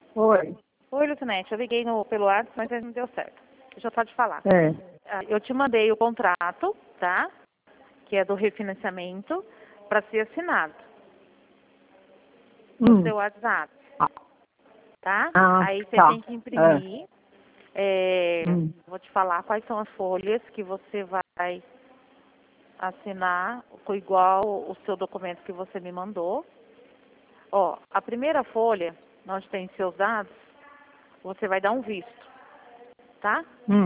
Oi. Oi, Lucinete, eu liguei pelo WhatsApp, mas não deu certo. Deixa eu só te falar. É. Eu te mandei o contrato, tá? Que é do refinanciamento, para ser assinado no seu WhatsApp, tá? Aí você Tá. tem que imprimir. Vou te falar quais são as folhas que você vai assinar, igual o seu documento que você me mandou. Ó, a primeira folha, onde tem seus dados, você vai dar um visto, tá?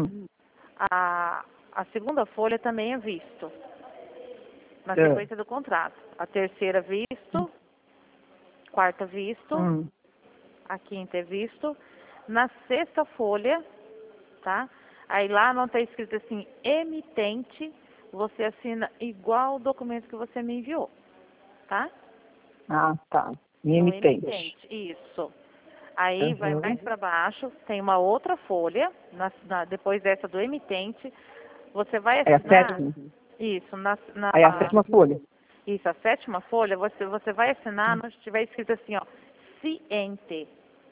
A segunda folha também é visto, na sequência do contrato. A terceira, visto. Quarta, visto. A quinta é visto. Na sexta folha, tá? Aí lá não está escrito assim, emitente, você assina igual o documento que você me enviou, tá? Ah, tá. No Emitente. Isso. Aí vai mais para baixo, tem uma outra folha, depois dessa do emitente, você vai É a assinar. sétima? Isso, Aí a sétima folha. Isso, a sétima folha, você vai assinar onde estiver escrito assim, ó, ciente.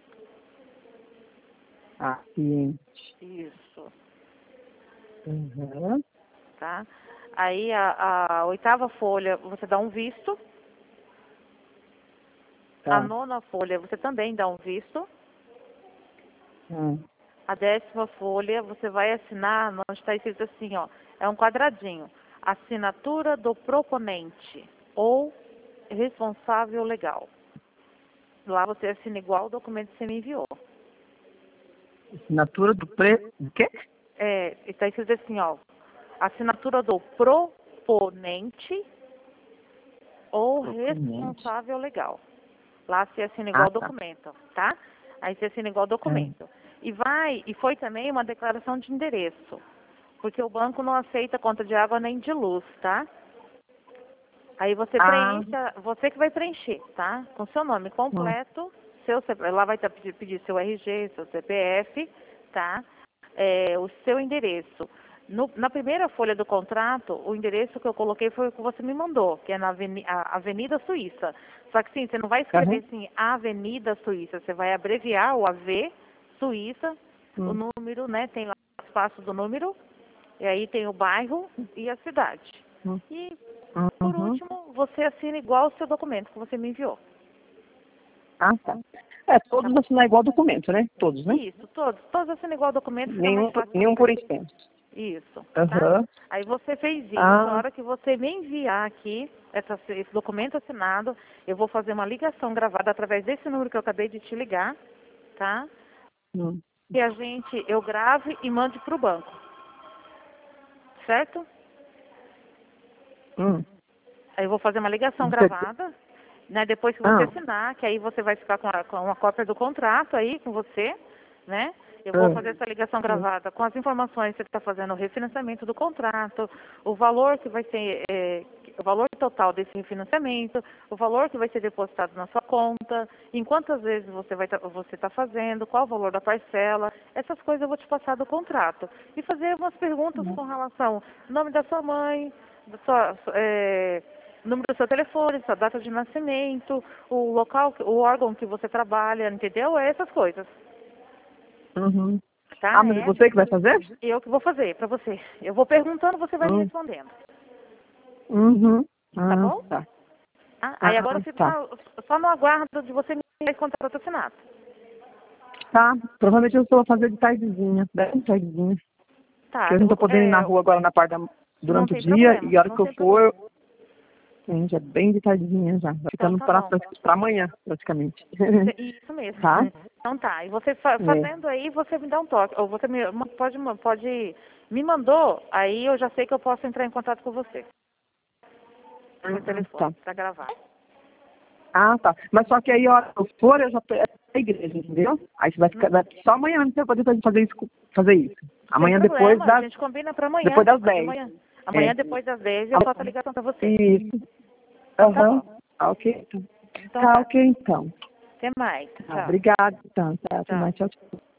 Ciente. Isso, Uhum. tá? Aí a oitava folha, você dá um visto. Tá. A nona folha, você também dá um visto. Hum. A 10ª folha, você vai assinar, onde está escrito assim, ó, é um quadradinho. Assinatura do proponente ou responsável legal. Lá você assina igual o documento que você me enviou. Assinatura do quê? Está escrito assim, ó, assinatura do proponente ou responsável legal. Lá você assina igual o documento, tá? Aí você assina igual o documento. E foi também uma declaração de endereço, porque o banco não aceita conta de água nem de luz, tá? Aí você você que vai preencher, tá? Com seu nome completo, lá vai pedir seu RG, seu CPF, tá? O seu endereço. Na primeira folha do contrato, o endereço que eu coloquei foi o que você me mandou, que é na Avenida Suíça. Só que sim, você não vai escrever assim, Avenida Suíça, você vai abreviar o AV Suíça, o número, né? Tem lá o espaço do número, e aí tem o bairro e a cidade. E, por último, você assina igual o seu documento que você me enviou. Ah, tá. Todos assinar igual documento, né? Todos, né? Isso, todos assinam igual documento, fica mais fácil. Nenhum por extenso. Isso. Tá? Aí você fez isso, a hora que você me enviar aqui esse documento assinado, eu vou fazer uma ligação gravada através desse número que eu acabei de te ligar, tá? E eu grave e mande para o banco. Certo? Aí eu vou fazer uma ligação gravada, né? Depois que você assinar, que aí você vai ficar com uma cópia do contrato aí com você, né? Eu vou fazer essa ligação gravada com as informações que você está fazendo o refinanciamento do contrato, o valor que vai ser, o valor total desse refinanciamento, o valor que vai ser depositado na sua conta, em quantas vezes você está fazendo, qual o valor da parcela, essas coisas eu vou te passar do contrato. E fazer umas perguntas com relação ao nome da sua mãe, número do seu telefone, sua data de nascimento, o local, o órgão que você trabalha, entendeu? Essas coisas. Tá? Mas é você que vai fazer? Eu que vou fazer para você. Eu vou perguntando, você vai me respondendo. Tá bom? Tá. Aí agora eu fico só no aguardo de você me dar esse contrato assinado. Tá. Provavelmente eu vou fazer de tardezinha, bem tardezinha. Tá. Porque eu não tô podendo ir na rua agora durante o dia, e a hora que eu for, já bem de tardezinha já. Vai ficando para amanhã, praticamente. Isso mesmo. Tá? Então tá. E você fazendo aí, você me dá um toque. Ou você pode me mandou, aí eu já sei que eu posso entrar em contato com você. Por telefone, para gravar. Tá. Mas só que aí, a hora que eu for, eu já tô na igreja, entendeu? Aí você vai ficar só amanhã você vai poder fazer isso. Amanhã depois das... A gente combina para amanhã. Depois das 10. Amanhã depois das 10 eu faço a ligação para você. Isso. Tá bom. Ok. Então, Ok, então. Até mais. Tchau. Obrigada, então. Até mais. Tchau, tchau.